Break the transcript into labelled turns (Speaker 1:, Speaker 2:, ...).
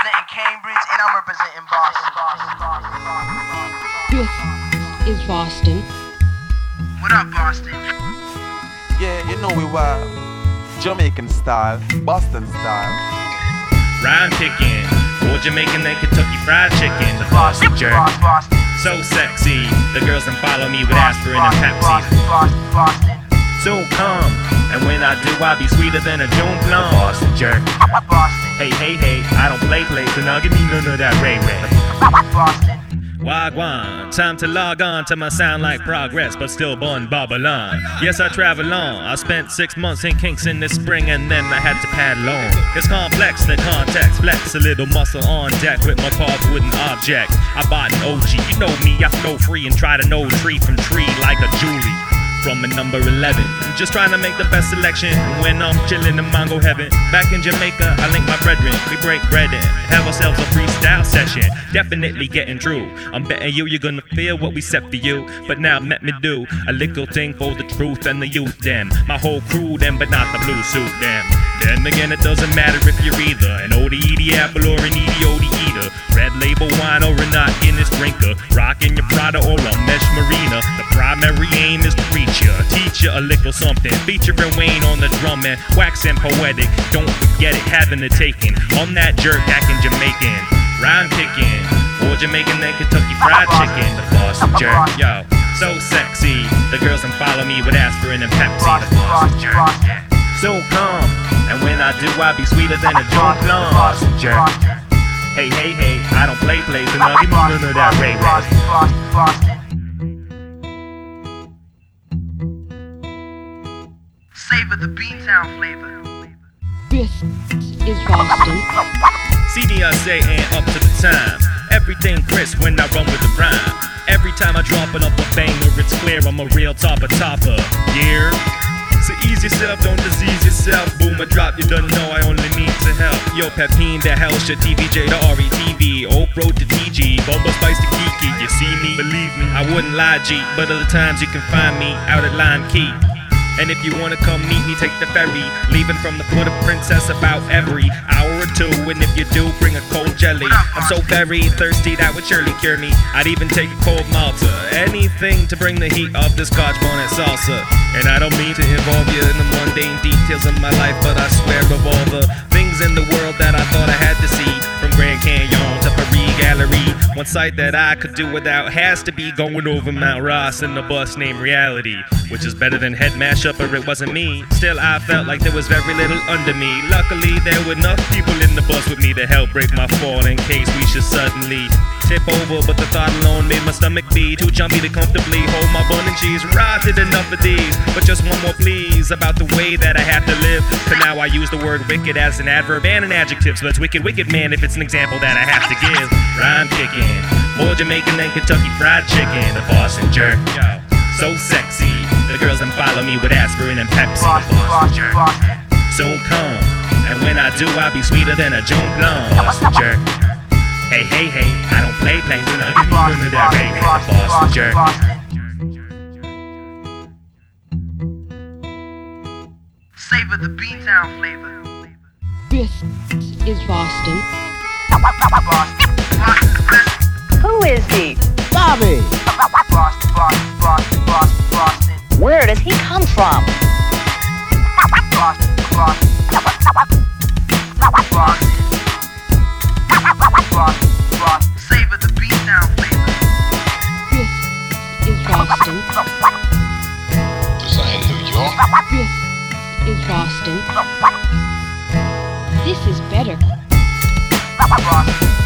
Speaker 1: representing Cambridge, and I'm representing Boston.
Speaker 2: This is Boston.
Speaker 1: What up, Boston?
Speaker 3: Yeah, you know we wild. Jamaican style, Boston style.
Speaker 4: Rhyme picking, or Jamaican and Kentucky fried chicken. The Boston jerk, so sexy. The girls can follow me with aspirin and Pepsi.
Speaker 1: Boston.
Speaker 4: Soon come, and when I do, I'll be sweeter than a June plum. The Boston jerk. Hey, hey, hey, I don't play, so now give me none of that Ray Ray.
Speaker 1: Boston.
Speaker 4: Wagwan, time to log on to my sound like progress, but still born Babylon. Yes, I travel on. I spent 6 months in Kingston this spring, and then I had to paddle on. It's complex, the context, flex a little muscle on deck with my carved wooden object. I bought an OG, you know me, I flow free and try to know tree from tree like a Julie. From a number 11, just trying to make the best selection when I'm chillin' in Mongo heaven. Back in Jamaica, I link my brethren, we break bread and have ourselves a freestyle session. Definitely getting true. I'm betting you're gonna feel what we set for you. But now let me do a little thing for the truth and the youth, them. My whole crew, them, but not the blue suit, them. Then again, it doesn't matter if you're either an ODE apple or an EDOD eater. Red label wine or a not Guinness drinker. Rockin' your Prada or a Mesh Marina. The primary aim is to reach you, teach you a little something. Featuring Wayne on the drum and waxing poetic. Don't forget it, having the taking. On that jerk, acting Jamaican. Rhyme picking, or Jamaican and Kentucky fried chicken. The Boston jerk, yo, so sexy. The girls can follow me with aspirin and Pepsi. The Boston jerk, yeah. So come, and when I do, I'll be sweeter than a June plum. Boston jerk. Hey, hey, hey, I don't play, so now give me none of that Ray Ray.
Speaker 1: Savor the Beantown flavor.
Speaker 2: This is Boston.
Speaker 4: CDSA and up to the time. Everything crisp when I run with the rhyme. Every time I drop it up a banger, it's clear I'm a real topper. Yeah. So ease yourself, don't disease yourself. Boom, a drop, you don't know I only need to help. Yo, Pepine, the Hellshire, TVJ, the RETV, Oak Road to TG, Bumba Spice to Kiki. You see me? Believe me, I wouldn't lie, G. But other times you can find me out at Lime Key. And if you wanna come meet me, take the ferry. Leaving from the Port of Princess about every hour or two. And if you do, bring a cold jelly. I'm so very thirsty, that would surely cure me. I'd even take a cold Malta. Anything to bring the heat of this Scotch bonnet salsa. And I don't mean to involve you in the mundane details of my life, but I swear of all the things in the world that I thought I had to see, from Grand Canyon to Paris Gallery, one sight that I could do without has to be going over Mount Ross in the bus named Reality, which is better than Head Mashup, or it wasn't me. Still, I felt like there was very little under me. Luckily, there were enough people in the bus with me to help break my fall in case we should suddenly tip over. But the thought alone made my stomach be too jumpy to comfortably hold my bun and cheese. Rotted enough of these, but just one more please about the way that I have to live. For now, I use the word wicked as an adverb and an adjective, so it's wicked, wicked man if it's an example that I have to give. Rhyme kicking, more Jamaican than Kentucky fried chicken. The Boston jerk, yo, so sexy. The girls then follow me with aspirin and Pepsi. The Boston jerk. Soon come, and when I do, I'll be sweeter than a June plum. Boston jerk. Hey, hey, hey, I don't play, so now give me none of that Ray Ray. The Boston jerk.
Speaker 1: Savor the Beantown flavor.
Speaker 2: This is Boston.
Speaker 5: Who is he?
Speaker 6: Bobby!
Speaker 5: Where does he come from?
Speaker 1: Savor the Beantown flavor.
Speaker 2: This is Boston.
Speaker 7: This ain't New York.
Speaker 2: This is Boston. This is better.